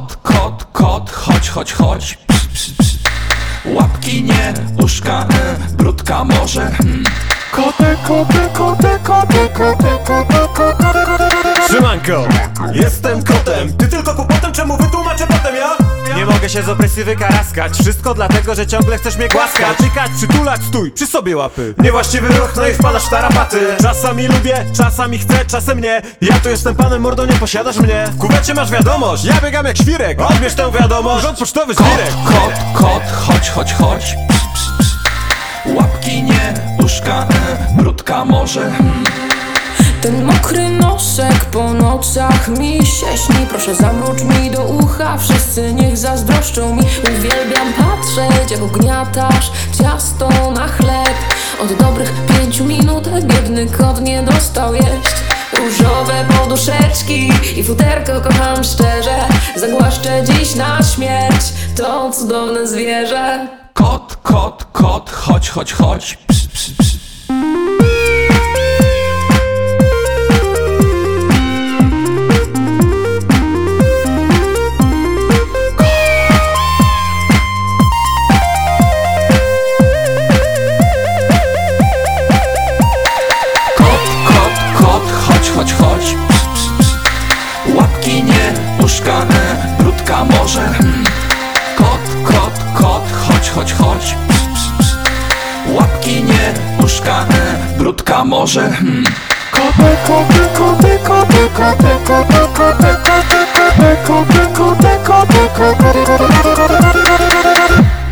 Kot, chodź, chodź, chodź. Ps, ps, ps. Łapki nie, uszka, brudka może. Szymanko, jestem kotem. Ty tylko kłopotem, czemu wytłumaczę potem ja? Nie mogę się z opresji wykaraskać. Wszystko dlatego, że ciągle chcesz mnie głaskać, tykać, przytulać, stój, przy sobie łapy. Niewłaściwy ruch, no i wpadasz w tarapaty. Czasami lubię, czasami chcę, czasem nie. Ja tu jestem panem, mordo, nie posiadasz mnie. W kuwecie masz wiadomość, ja biegam jak świrek. Odbierz tę wiadomość, rząd pocztowy żwirek. Kot, chodź, chodź, chodź. Ps, ps, ps. Łapki nie, uszka, brudka może. Ten mokry nosek po nocach mi się śni. Proszę zamrucz mi do ucha, wszyscy niech zazdroszczą mi. Uwielbiam patrzeć, jak ugniatasz ciasto na chleb. Od dobrych 5 minut biedny kot nie dostał jeść. Różowe poduszeczki i futerko kocham szczerze. Zagłaszczę dziś na śmierć to cudowne zwierzę. Kot, chodź, chodź, chodź. Ps, ps, ps. Chodź, chodź, ps, ps, ps. Łapki nie, uszka, brudka może. Kot, chodź, chodź, chodź. Ps, ps, ps. Łapki nie, uszka, brudka może. Koty.